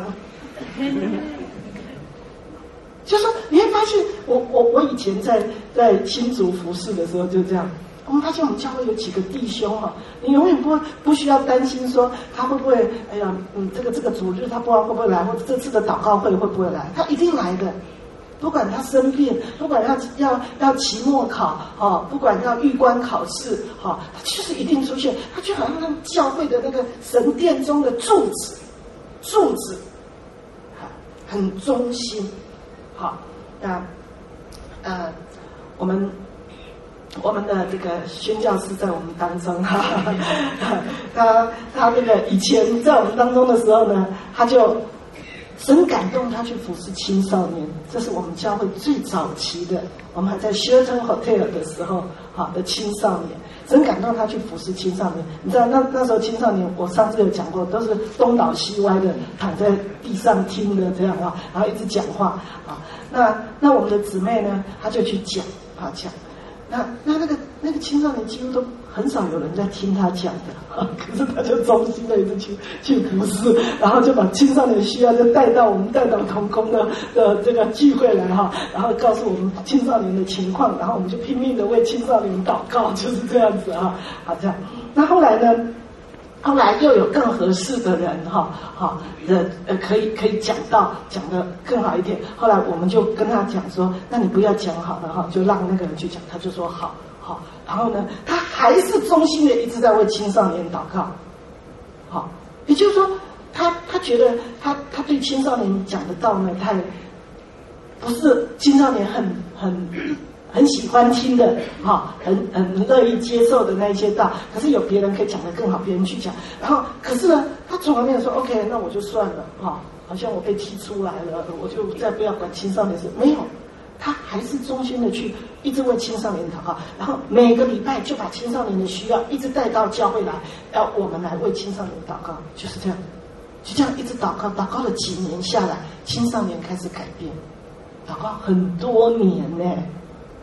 就说你会发现，我我我以前在在新竹服侍的时候就这样。我们发现我们教会有几个弟兄哈，你永远不会不需要担心说他会不会，哎呀，嗯，这个这个主日他不知道会不会来，或者这次的祷告会会不会来，他一定来的。不管他生病，不管要要要期末考，哈，不管要预官考试，哈，他就是一定出现，他就好像那教会的那个神殿中的柱子，柱子，很忠心，好，那呃，我们。我们的这个宣教士在我们当中，哈哈哈，他他这个以前在我们当中的时候呢，他就神感动他去服侍青少年，这是我们教会最早期的，我们还在 Sheraton Hotel 的时候，好的青少年，神感动他去服侍青少年。你知道那那时候青少年，我上次有讲过，都是东倒西歪的，躺在地上听的这样啊，然后一直讲话啊。那那我们的姊妹呢，她就去讲啊讲。那那那个那个青少年几乎都很少有人在听他讲的，啊、可是他就忠心的一直去去服侍，然后就把青少年需要就带到我们带到同工的的这个聚会来哈，然后告诉我们青少年的情况，然后我们就拼命的为青少年祷告，就是这样子啊，好这样。那后来呢？后来又有更合适的人哈，好的呃可以可以讲到讲得更好一点。后来我们就跟他讲说，那你不要讲好了哈，就让那个人去讲。他就说好好，然后呢，他还是忠心的一直在为青少年祷告。好，也就是说，他他觉得他他对青少年讲的道呢，太不是青少年很很。很喜欢听的，哈，很很乐意接受的那一些道，可是有别人可以讲得更好，别人去讲，然后可是呢，他从来没有说 OK， 那我就算了，哈，好像我被踢出来了，我就再不要管青少年事，没有，他还是忠心的去一直为青少年祷告，然后每个礼拜就把青少年的需要一直带到教会来，要我们来为青少年祷告，就是这样，就这样一直祷告，祷告了几年下来，青少年开始改变，祷告很多年呢。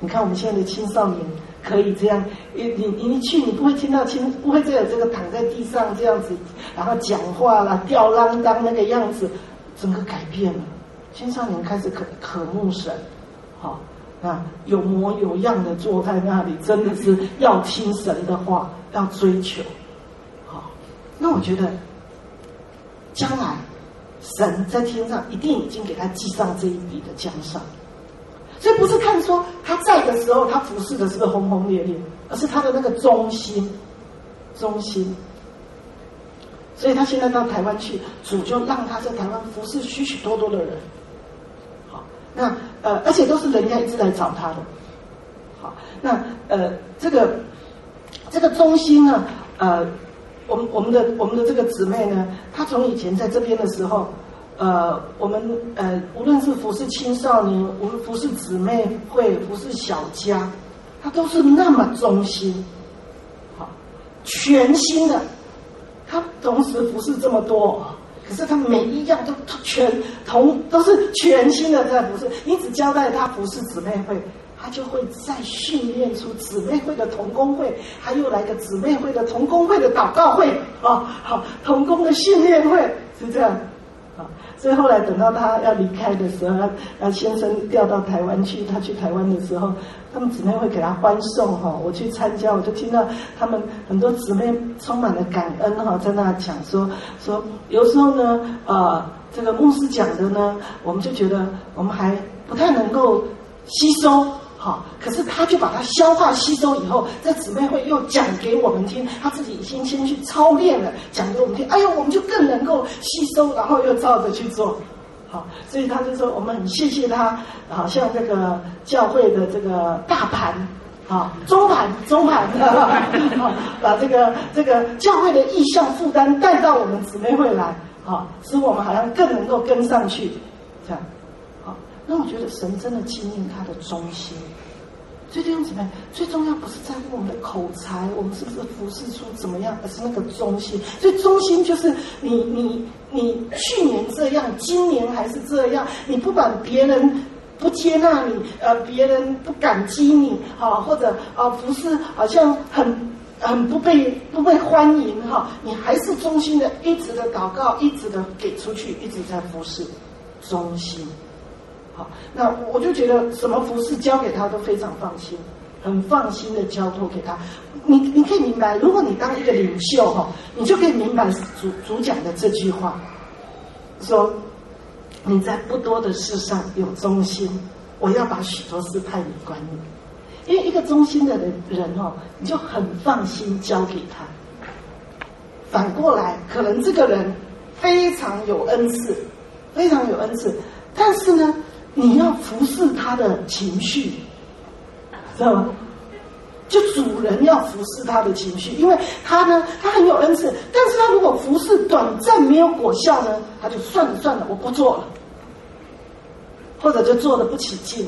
你看我们现在的青少年可以这样，你你你一去，你不会听到青，不会再有这个躺在地上这样子，然后讲话啦、吊郎当那个样子，整个改变了。青少年开始可渴慕神，好、哦，啊，有模有样的坐在那里，真的是要听神的话，要追求。好、哦，那我觉得将来神在天上一定已经给他记上这一笔的奖赏。所以不是看说他在的时候他服侍的是不是轰轰烈烈，而是他的那个忠心，忠心。所以他现在到台湾去，主就让他在台湾服侍许许多多的人。好，那呃，而且都是人家一直来找他的。好，那呃，这个这个忠心呢，呃，我们我们的我们的这个姊妹呢，她从以前在这边的时候。呃，我们呃，无论是服侍青少年，我们服侍姊妹会，服侍小家，他都是那么忠心，好，全心的。他同时服侍这么多，可是他每一样都全同都是全心的在服侍。你只交代他服侍姊妹会，他就会再训练出姊妹会的同工会，还有来个姊妹会的同工会的祷告会啊，好，同工的训练会是这样。所以后来等到他要离开的时候，要要先生调到台湾去，他去台湾的时候，他们姊妹会给他欢送哈。我去参加，我就听到他们很多姊妹充满了感恩哈，在那讲说说，有时候呢，呃，这个牧师讲的呢，我们就觉得我们还不太能够吸收。好，可是他就把它消化吸收以后，在姊妹会又讲给我们听，他自己已经先去操练了，讲给我们听，哎呦，我们就更能够吸收，然后又照着去做。好，所以他就说我们很谢谢他，好像这个教会的这个大盘，好，中盘中盘，好，把这个这个教会的意向负担带到我们姊妹会来，好，使我们好像更能够跟上去，这样。那我觉得神真的纪念他的忠心，所以弟兄姊妹，最重要不是在乎我们的口才，我们是不是服侍出怎么样，而是那个忠心。所以忠心就是你你你去年这样，今年还是这样，你不管别人不接纳你，呃，别人不感激你，哈，或者啊服侍好像很很不被不被欢迎哈，你还是忠心的，一直的祷告，一直的给出去，一直在服侍，忠心。好，那我就觉得什么服事交给他都非常放心，很放心的交托给他。你你可以明白，如果你当一个领袖哈，你就可以明白主主讲的这句话，说你在不多的事上有忠心，我要把许多事派你管理。因为一个忠心的人人哦，你就很放心交给他。反过来，可能这个人非常有恩赐，非常有恩赐，但是呢，你要服侍他的情绪，知道吗？就主人要服侍他的情绪，因为他呢，他很有恩赐，但是他如果服侍短暂没有果效呢，他就算了算了，我不做了，或者就做得不起劲，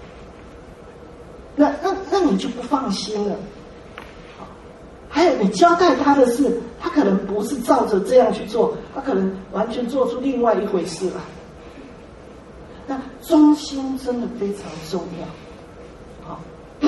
那那那你就不放心了。还有你交代他的事，他可能不是照着这样去做，他可能完全做出另外一回事来。那忠心真的非常重要。好，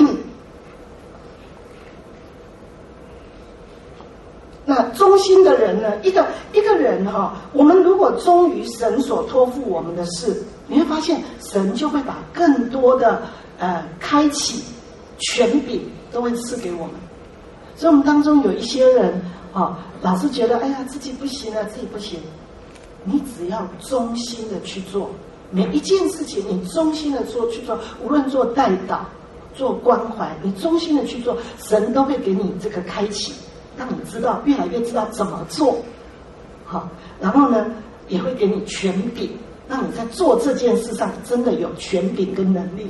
那忠心的人呢？一个一个人哈、哦，我们如果忠于神所托付我们的事，你会发现神就会把更多的呃开启权柄都会赐给我们。所以我们当中有一些人啊、哦，老是觉得哎呀自己不行了，自己不行。你只要忠心的去做。每一件事情，你忠心的做去做，无论做代祷、做关怀，你忠心的去做，神都会给你这个开启，让你知道越来越知道怎么做，好，然后呢，也会给你权柄，让你在做这件事上真的有权柄跟能力。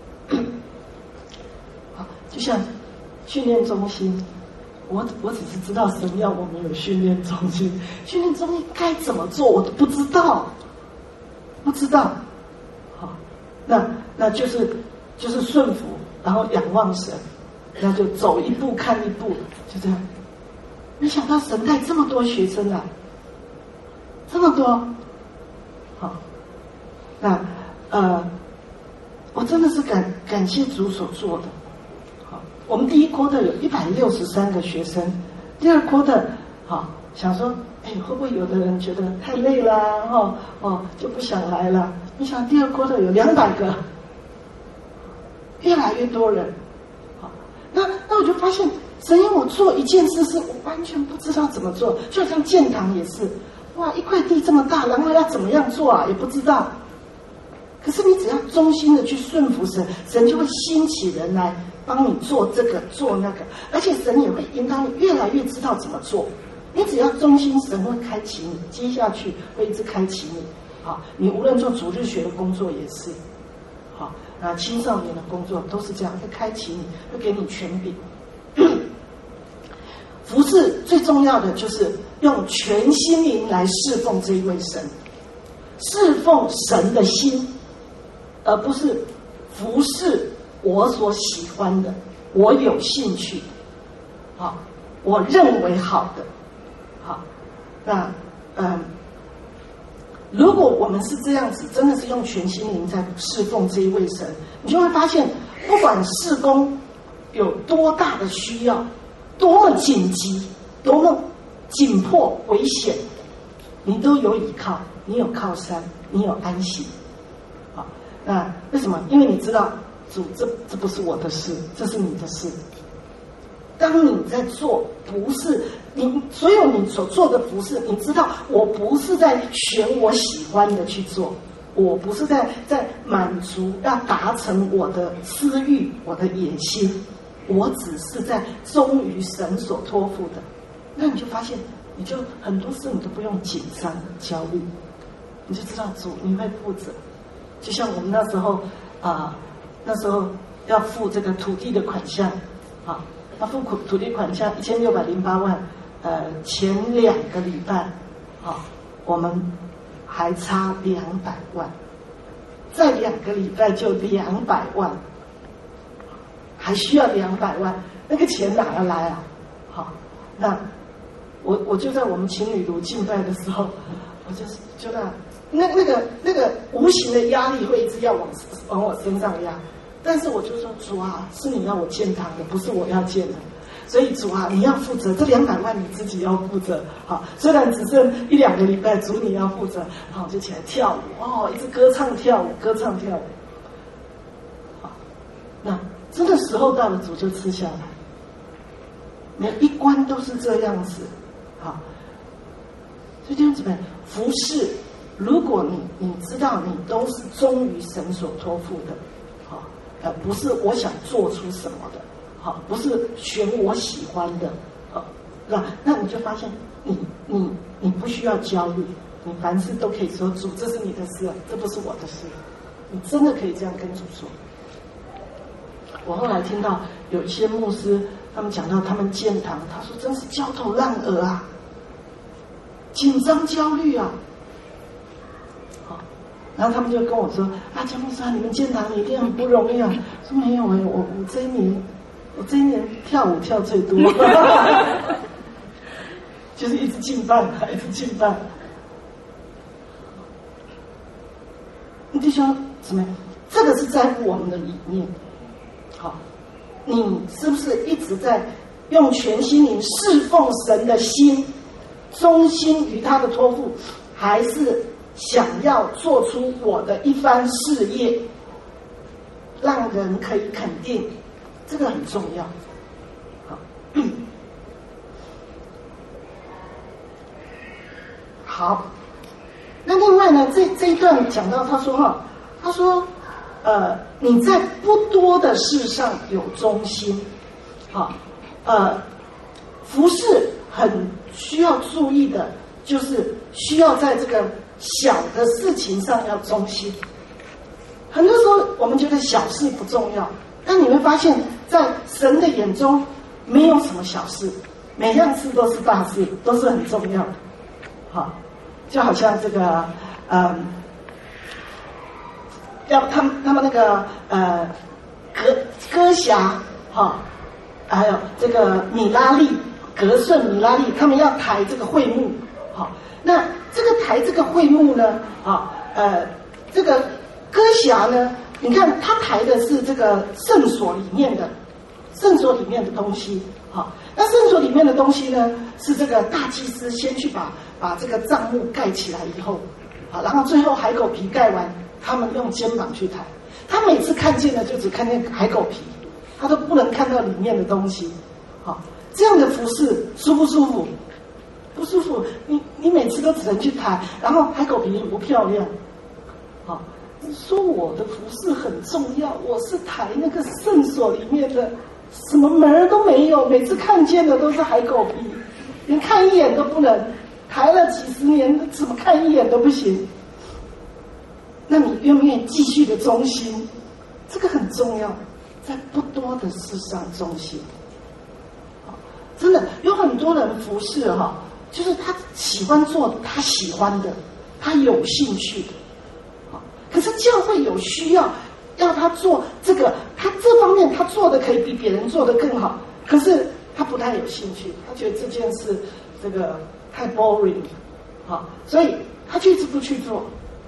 好，就像训练中心，我我只是知道神要我们有训练中心，训练中心该怎么做我都不知道。不知道，好，那那就是就是顺服，然后仰望神，那就走一步看一步，就这样。没想到神带这么多学生来，这么多，好，那呃，我真的是感感谢主所做的。好，我们第一 quarter 有一百六十三个学生，第二 quarter 好想说，哎，会不会有的人觉得太累啦，哦哦就不想来了？你想第二 quarter 有两百个，越来越多人。好，那那我就发现，神要我做一件事，是我完全不知道怎么做，就像建堂也是，哇，一块地这么大，然后要怎么样做啊，也不知道。可是你只要忠心的去顺服神，神就会兴起人来帮你做这个做那个，而且神也会引导你越来越知道怎么做。你只要忠心，神会开启你，接下去会一直开启你。好，你无论做主日学的工作也是，好，啊，青少年的工作都是这样，会开启你，会给你权柄。服事最重要的就是用全心灵来侍奉这一位神，侍奉神的心，而不是服事我所喜欢的，我有兴趣，好，我认为好的，好，那嗯，如果我们是这样子，真的是用全心灵在侍奉这一位神，你就会发现，不管事工有多大的需要，多么紧急，多么紧迫危险，你都有依靠，你有靠山，你有安息。好，那为什么？因为你知道，主，这这不是我的事，这是你的事。当你在做，不是你所有你所做的服事，你知道，我不是在选我喜欢的去做，我不是在在满足要达成我的私欲、我的野心，我只是在忠于神所托付的。那你就发现，你就很多事你都不用紧张焦虑，你就知道主你会负责。就像我们那时候啊、呃，那时候要付这个土地的款项啊。他付土地款项一千六百零八万，呃，前两个礼拜，啊，我们还差两百万，再两个礼拜就两百万，还需要两百万，那个钱哪儿来啊？好，那我我就在我们情侣炉敬拜的时候，我就是就那那那个那个无形的压力会一直要往往我身上压。但是我就说，主啊，是你要我建堂的，不是我要建的，所以主啊，你要负责这两百万，你自己要负责。好，虽然只剩一两个礼拜，主你要负责。然后我就起来跳舞，哦，一直歌唱跳舞，歌唱跳舞。好，那真的时候到了，主就吃下来。每一关都是这样子。好，所以弟兄姊妹，服事，如果你你知道你都是忠于神所托付的。呃，不是我想做出什么的，好，不是选我喜欢的，好，那那你就发现你你你不需要焦虑，你凡事都可以说主，这是你的事，这不是我的事，你真的可以这样跟主说。我后来听到有一些牧师，他们讲到他们建堂，他说真是焦头烂额啊，紧张焦虑啊。然后他们就跟我说：“啊，江牧师啊，你们建堂你一定很不容易啊。”说没有哎，我我这一年，我这一年跳舞跳最多，就是一直敬拜，一直敬拜。弟兄姊妹，这个是在乎我们的理念。好，你是不是一直在用全心灵侍奉神的心，忠心于他的托付，还是？想要做出我的一番事业，让人可以肯定，这个很重要。好，好。那另外呢，这这一段讲到他说哈，他说，呃，你在不多的事上有忠心，好，呃，服事很需要注意的，就是需要在这个。小的事情上要忠心，很多时候我们觉得小事不重要，但你会发现在神的眼中没有什么小事，每样事都是大事，都是很重要的。好，就好像这个嗯，要他们他们那个呃歌歌侠哈，还有这个米拉利格顺米拉利，他们要抬这个会幕，好，那。这个抬这个会幕呢，啊，呃，这个歌侠呢， 你看他抬的是这个圣所里面的圣所里面的东西，好，那圣所里面的东西呢，是这个大祭司先去把把这个帐幕盖起来以后，好，然后最后海狗皮盖完，他们用肩膀去抬。他每次看见的就只看见海狗皮，他都不能看到里面的东西，好，这样的服饰舒不舒服？不舒服，你你每次都只能去抬，然后海狗皮也不漂亮，好，说我的服饰很重要，我是抬那个圣所里面的，什么门都没有，每次看见的都是海狗皮，连看一眼都不能，抬了几十年，怎么看一眼都不行。那你愿不愿意继续的忠心？这个很重要，在不多的事上忠心。真的有很多人服侍哈，就是他喜欢做他喜欢的，他有兴趣的。可是教会有需要要他做这个，他这方面他做的可以比别人做的更好，可是他不太有兴趣，他觉得这件事这个太 boring， 好，所以他就一直不去做。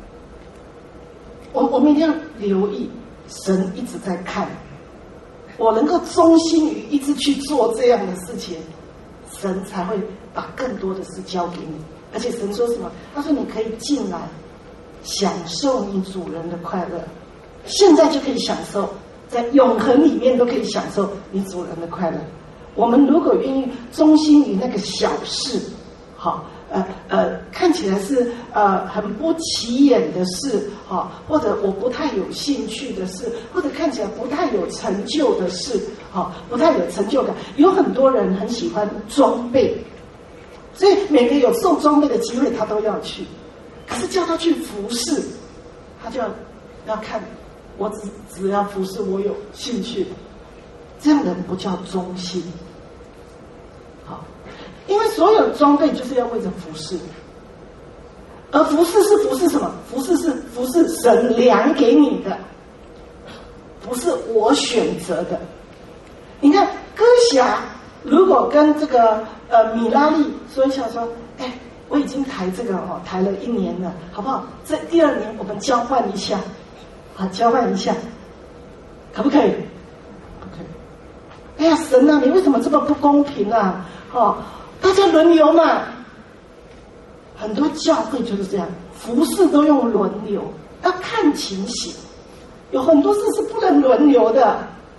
我我们一定要留意，神一直在看，我能够忠心于一直去做这样的事情，神才会把更多的事交给你。而且神说什么？他说你可以进来享受你主人的快乐，现在就可以享受，在永恒里面都可以享受你主人的快乐。我们如果愿意忠心于那个小事，好，呃呃，看起来是呃很不起眼的事，好，或者我不太有兴趣的事，或者看起来不太有成就的事，好，不太有成就感。有很多人很喜欢装备，所以每个有受装备的机会，他都要去。可是叫他去服侍，他就要要看，我只只要服侍我有兴趣，这样的人不叫忠心。好，因为所有装备就是要为着服侍，而服侍是服侍什么？服侍是服侍神量给你的，不是我选择的。你看歌侠如果跟这个呃米拉利说一下说，哎，我已经抬这个哦，抬了一年了，好不好？这第二年我们交换一下，啊，交换一下，可不可以？不可以。哎呀，神啊，你为什么这么不公平啊？哦，大家轮流嘛。很多教会就是这样，服事都用轮流，要看情形。有很多事是不能轮流的，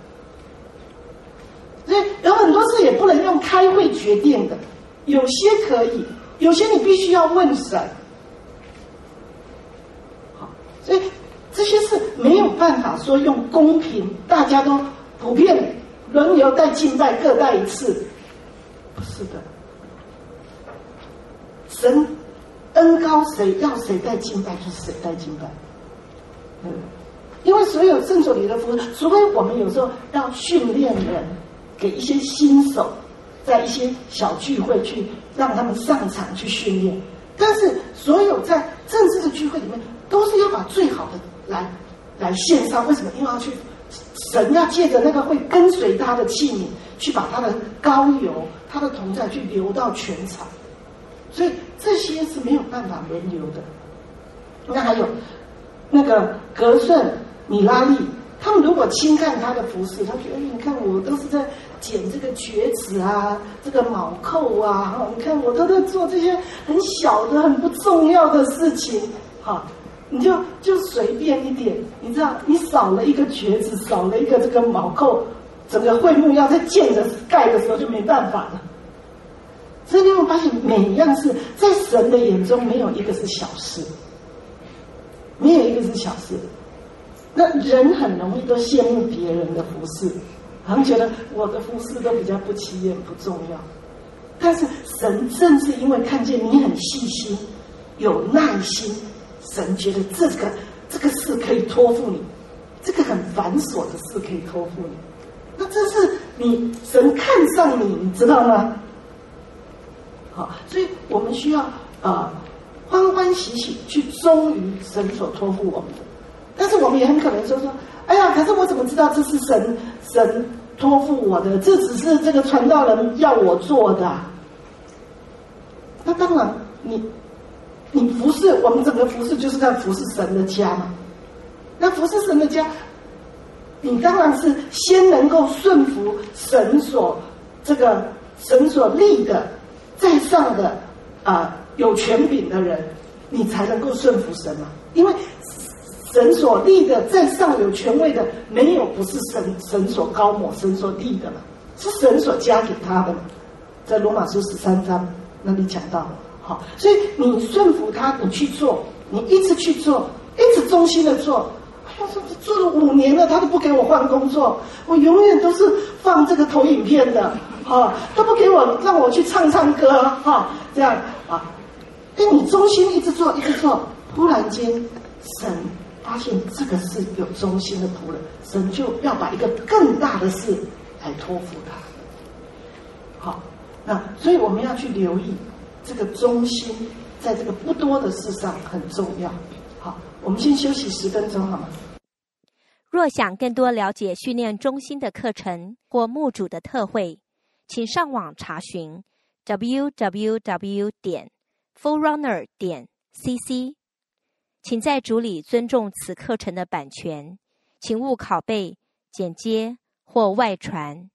所以有很多事也不能用开会决定的，有些可以。有些你必须要问神，好，所以这些是没有办法说用公平，大家都普遍轮流带敬拜，各带一次，不是的。神恩高谁要谁带敬拜就是谁带敬拜，嗯，因为所有圣所里的服事，除非我们有时候要训练人，给一些新手。在一些小聚会去让他们上场去训练，但是所有在正式的聚会里面，都是要把最好的来来献上。为什么？因为要去神要借着那个会跟随他的器皿，去把他的膏油、他的同在去流到全场，所以这些是没有办法轮流的。那还有那个格顺、米拉利，他们如果轻看他的服饰，他觉得你看我都是在剪这个橛子啊，这个铆扣啊，你看我都在做这些很小的、很不重要的事情，哈，你就就随便一点，你知道，你少了一个橛子，少了一个这个铆扣，整个会幕要在建的盖的时候就没办法了。所以你会发现，每一样事在神的眼中没有一个是小事，没有一个是小事。那人很容易都羡慕别人的服事，好像觉得我的服事都比较不起眼不重要，但是神正是因为看见你很细心有耐心，神觉得这个这个事可以托付你，这个很繁琐的事可以托付你，那这是你神看上你，你知道吗？好，所以我们需要呃欢欢喜喜去忠于神所托付我们的。但是我们也很可能说说，哎呀，可是我怎么知道这是神神托付我的？这只是这个传道人要我做的、啊。那当然，你你服侍我们整个服侍就是在服侍神的家嘛。 那服侍神的家，你当然是先能够顺服神所这个神所立的在上的啊、呃、有权柄的人，你才能够顺服神嘛。因为神所立的在上有权位的，没有不是神神所高抹、神所立的嘛，是神所加给他的嘛。在罗马书十三章那里讲到，好，所以你顺服他，你去做，你一直去做，一直忠心的做。他说做了五年了，他都不给我换工作，我永远都是放这个投影片的，哈，都不给我让我去唱唱歌，哈，这样啊。但你忠心一直做，一直做，忽然间神发现这个是有忠心的仆人，神就要把一个更大的事来托付他。好，那所以我们要去留意这个忠心，在这个不多的事上很重要。好，我们先休息十分钟好吗？ 若想更多了解训练中心的课程或牧主的特会，请上网查询 double-u double-u double-u 点 forerunner 点 c c。 请在主里尊重此课程的版权，请勿拷贝、剪接或外传。